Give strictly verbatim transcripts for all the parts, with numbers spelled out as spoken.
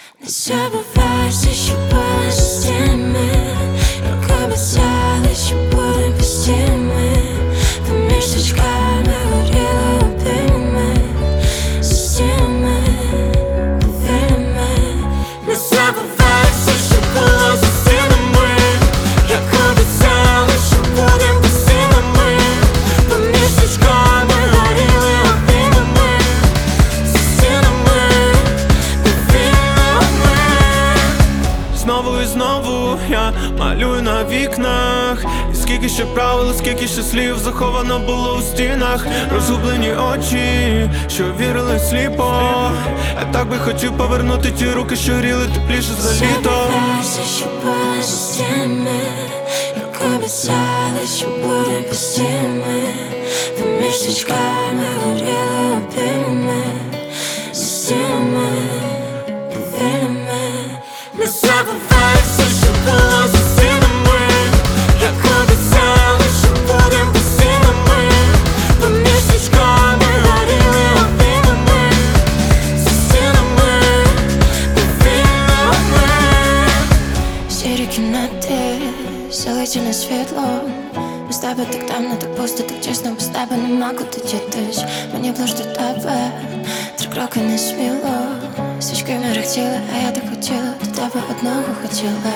Не забувайся, що були стінами, як обіцяли, що будем постійними. Поміж точками горіли обійми, за стінами, повільними. Не забувайся, що було за стінами, як обіцяли, що будем постійними. Поміж точками горіли обійми, за стінами, повільними. Знову і знову я малюю на вікнах. І скільки ще правил, скільки ще слів заховано було у стінах. Розгублені очі, що вірили сліпо. Я так би хотів повернути ті руки, що гріли тепліше за літо. Забувайся, що були за стінами, як обіцяли, що будем постійними. Поміж точками горіли обійми, за стінами, повільними. Не забувайся, що було за стінами, як обіцяли, що будем постійними. Поміж точками горіли обійми, за стінами, повільними. Сірі кімнати, залечене світло. Без тебе так темно, так пусто, так чесно. Без тебе нема куди дітись. Мені ближ до тебе, три кроки не сміло. Свічки мерехтіли, а я так хотіла, до тебе одного хотіла.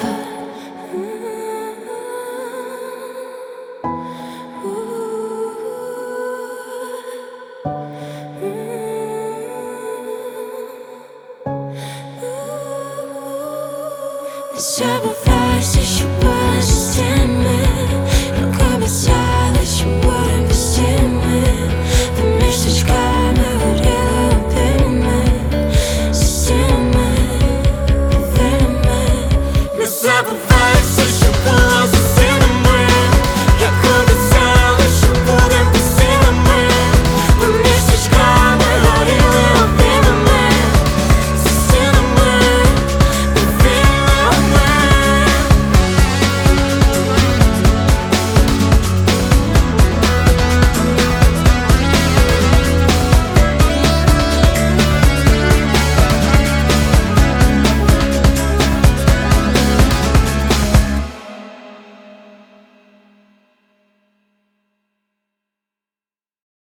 Не забувайся, що були за стінами, як обіцяли, що будем постійними. Поміж точками